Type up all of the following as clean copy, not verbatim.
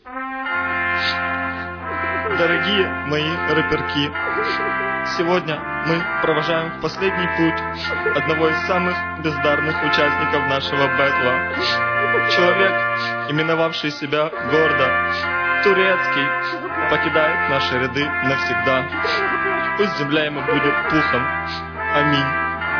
Дорогие мои рэперки, сегодня мы провожаем в последний путь одного из самых бездарных участников нашего бэтла. Человек, именовавший себя гордо Турецкий, покидает наши ряды навсегда. Пусть земля ему будет пухом. Аминь.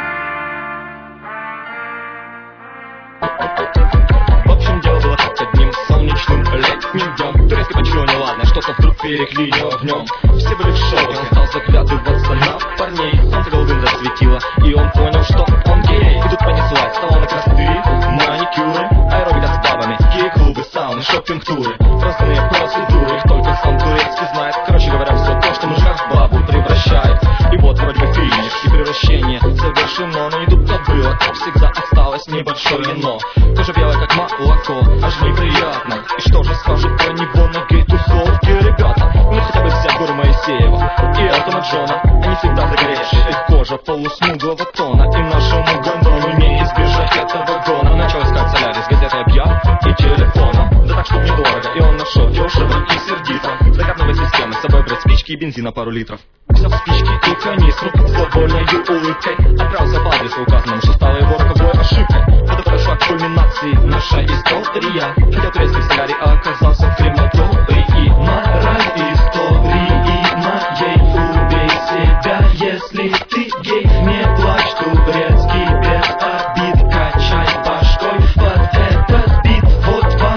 В общем, дело было как одним солнечным летним днем. Турецкий почуял неладное, что-то вдруг переклинило в нем. Все были в шоке, он стал заглядываться на парней. Солнце голубым засветило, и он понял, что он гей. И тут понеслась, салоны красоты, маникюры, аэробика с бабами, гей-клубы, сауны, шоппинг-туры, разные процедуры, их только сам Турецкий знает. Короче говоря, все то, что мужика в бабу превращает. И вот вроде бы финиш, и превращение завершено, но не тут-то было, как всегда осталось небольшое но. Тоже белое как молоко, аж неприятно. И что же скажут про него на гей-тусовке ребята? Ну хотя бы взять гору Моисеева и Элтона Джона. Они всегда загоревшие, их кожа полусмуглого тона. И нашему гондону не избежать этого гона. Началось как солярис, газеты объяв и телефоном. Да так, чтоб недорого, и он нашел дешево и сердито. Закапновой системы, с собой брать спички и бензина пару литров. Взял спички и канистру с довольной улыбкой, отправился по адресу указанному, что стало его роковой ошибкой. Это подошла к кульминации наша история. Хотел турецкий сценарий, а оказался в крематории. Мораль истории моей: убей себя, если ты гей. Не плачь, турецкий, без обид, качай башкой под этот бит. Вот вам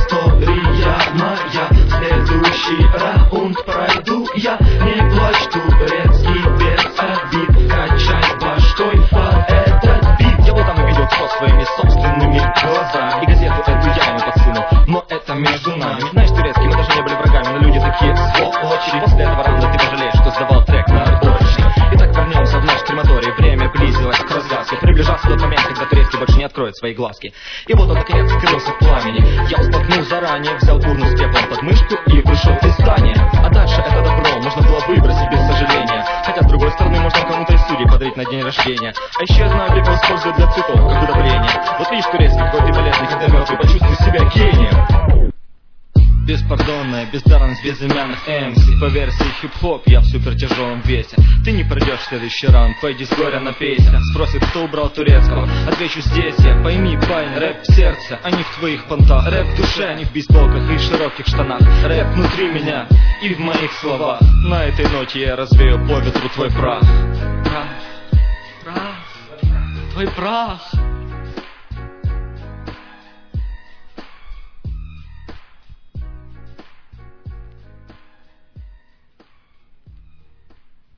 история моя, следующий раунд пройду я. Не плачь, турецкий, без обид, качай башкой под этот бит. Я был там и видел все своими собственными глазами, и газету эту я ему подсунул, но это между нами. Знаешь, турецкий, мы даже не были врагами, но люди такие сволочи. После этого раунда ты пожалеешь, что сдавал трек на отборочный. Итак, вернемся в наш крематорий. Время близилось к развязке. Приближался тот момент, когда турецкий больше не откроет свои глазки. И вот он наконец скрылся в пламени. Я усполкнул заранее, взял урну с пеплом под мышку и вышел из здания. А дальше это добро можно было выбросить без сожаления. Хотя с другой стороны можно кому-то из судей подарить на день рождения. А еще я знаю, пепел используют для цветов, как удобрение. Вот видишь, турецкий, какой ты полезный, когда мертвый, почувствуй себя гением. Беспардонная бездарность безымянных MC. По версии хип-хоп я в супер тяжелом весе. Ты не пройдешь следующий раунд, пойди с горя напейся. Спросит, кто убрал турецкого, отвечу: здесь я. Пойми, парень, рэп в сердце, а не в твоих понтах. Рэп в душе, а не в бейсболках и широких штанах. Рэп внутри меня и в моих словах. На этой ноте я развею по ветру твой прах. Прах, прах, твой прах.